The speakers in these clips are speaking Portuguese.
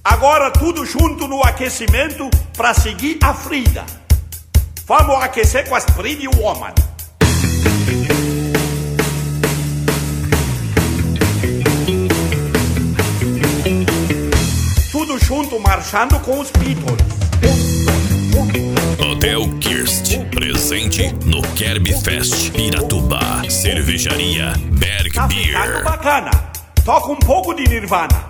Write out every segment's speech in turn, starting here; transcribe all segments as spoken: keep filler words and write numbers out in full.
Agora tudo junto no aquecimento pra seguir a Frida. Vamos aquecer com as Pretty Woman. Tudo junto marchando com os Beatles. Hotel Kirst, presente no Kerb Fest Piratuba. Cervejaria Berg Tá Beer. ficando bacana. Toca um pouco de Nirvana.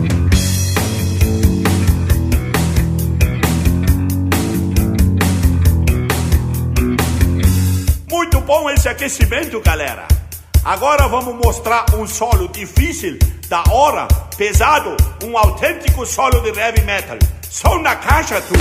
Muito bom esse aquecimento, galera. Agora vamos mostrar um solo difícil, da hora, pesado, um autêntico solo de heavy metal. Som na caixa, tu.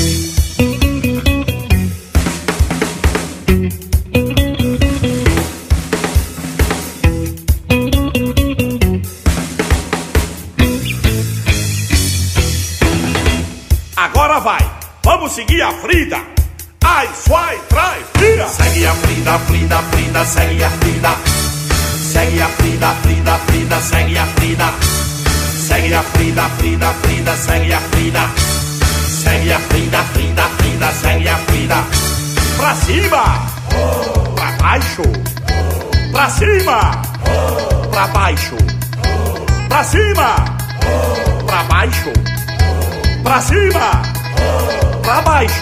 Agora vai, vamos seguir a Frida. Ai, suai, trai, Frida. Segue a Frida, Frida, Frida, segue a Frida. Segue a Frida, Frida, Frida, segue a Frida. Segue a Frida, Frida, Frida, segue a Frida. Segue a Frida, Frida, Frida, segue a Frida. Pra cima, oh. Pra baixo, oh. Pra cima, oh. Pra baixo, oh. Pra cima, oh. Pra baixo, oh. Pra cima, oh. Pra baixo.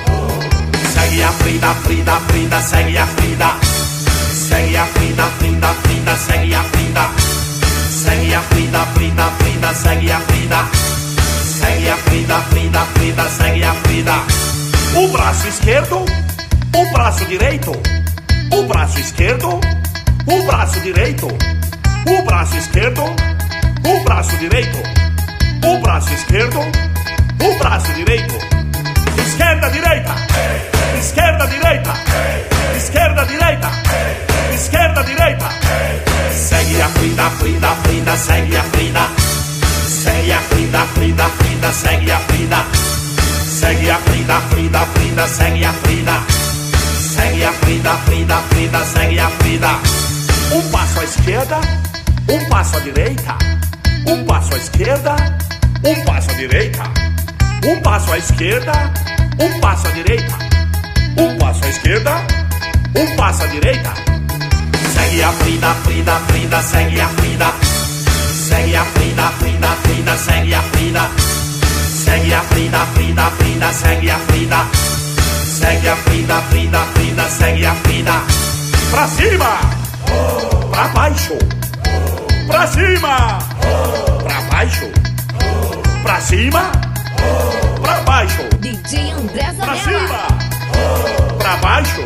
Segue a Frida, Frida, Frida, segue a Frida. Segue a Frida, Frida, Frida, segue a Frida. Segue a Frida, Frida, Frida, segue a Frida. Segue a Frida, Frida, Frida, segue a Frida. O braço esquerdo, o braço direito. O braço esquerdo, o braço direito. O braço esquerdo, o braço direito. O braço esquerdo, o braço direito. Esquerda, direita. Esquerda, direita. Esquerda, direita. Esquerda, direita. Segue a Frida, Frida, Frida, segue a Frida. Segue a Frida, Frida, Frida, segue a Frida. Segue a Frida, Frida, Frida, segue a Frida. Segue a Frida, Frida, Frida, segue a Frida. Um passo à esquerda, um passo à direita. Um passo à esquerda, um passo à direita. Um passo à esquerda, um passo à direita. Um passo à esquerda, um passo à direita. Segue a Frida, Frida, Frida, segue a Frida. Segue a Frida, Frida, Frida, segue a Frida. Segue a Frida, Frida, Frida, segue a Frida. Segue a Frida, Frida, Frida, segue a Frida. Pra cima, oh. Pra baixo, oh. Pra cima, oh. Pra baixo, oh. Pra cima, oh. Pra baixo. D J André Zanella. Pra cima, oh. Pra baixo.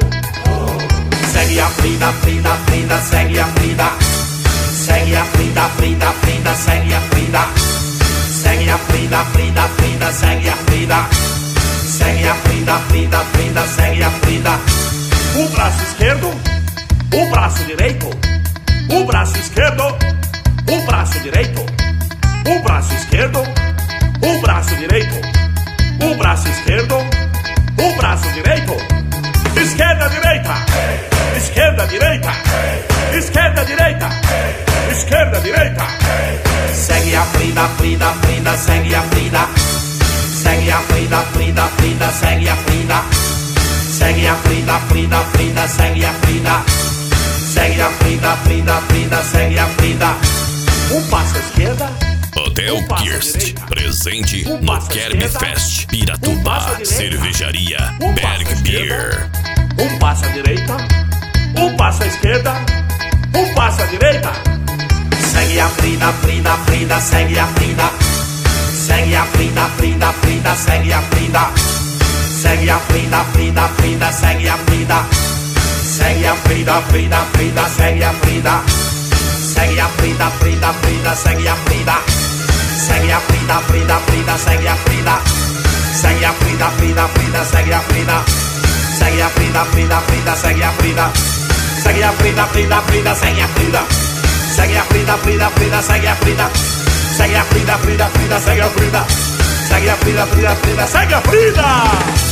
Segue a Frida, Frida, Frida, segue a Frida. Segue a Frida, Frida, Frida, segue a Frida. Segue a Frida, Frida, Frida, segue a Frida. Segue a Frida, Frida, Frida, segue a Frida. O braço esquerdo, o braço direito. O braço esquerdo, o braço direito. O braço esquerdo, o braço direito. O braço esquerdo, o braço direito. Esquerda, direita. Esquerda, direita. Esquerda, direita. Esquerda, direita. Segue a Frida, Frida, Frida, segue a Frida. Segue a Frida, Frida, Frida, segue a Frida. Segue a Frida, Frida, Frida, segue a Frida. Segue a Frida, Frida, Frida, segue a Frida. Um passo à esquerda. Hotel um Kirst, presente um no Kerb Fest Piratuba. Um Cervejaria um Berg Beer. Um passo à direita, um passo à esquerda, um passo à direita. Segue a Frida, Frida, Frida, segue a Frida. Segue a Frida, Frida, Frida, segue a Frida. Segue a Frida, Frida, Frida, segue a Frida. Segue a Frida, Frida, Frida, segue a Frida. Segue a Frida, Frida, Frida, segue a Frida. Segue a Frida, Frida, Frida, segue a Frida. Segue a Frida, Frida, Frida, segue a Frida. Segue a Frida, Frida, Frida, segue a Frida. Segue a Frida, Frida, Frida, segue a Frida. Segue a Frida, Frida, Frida, segue a Frida. Segue a Frida, Frida, Frida, segue a Frida. Segue a Frida, Frida, Frida, segue a Frida.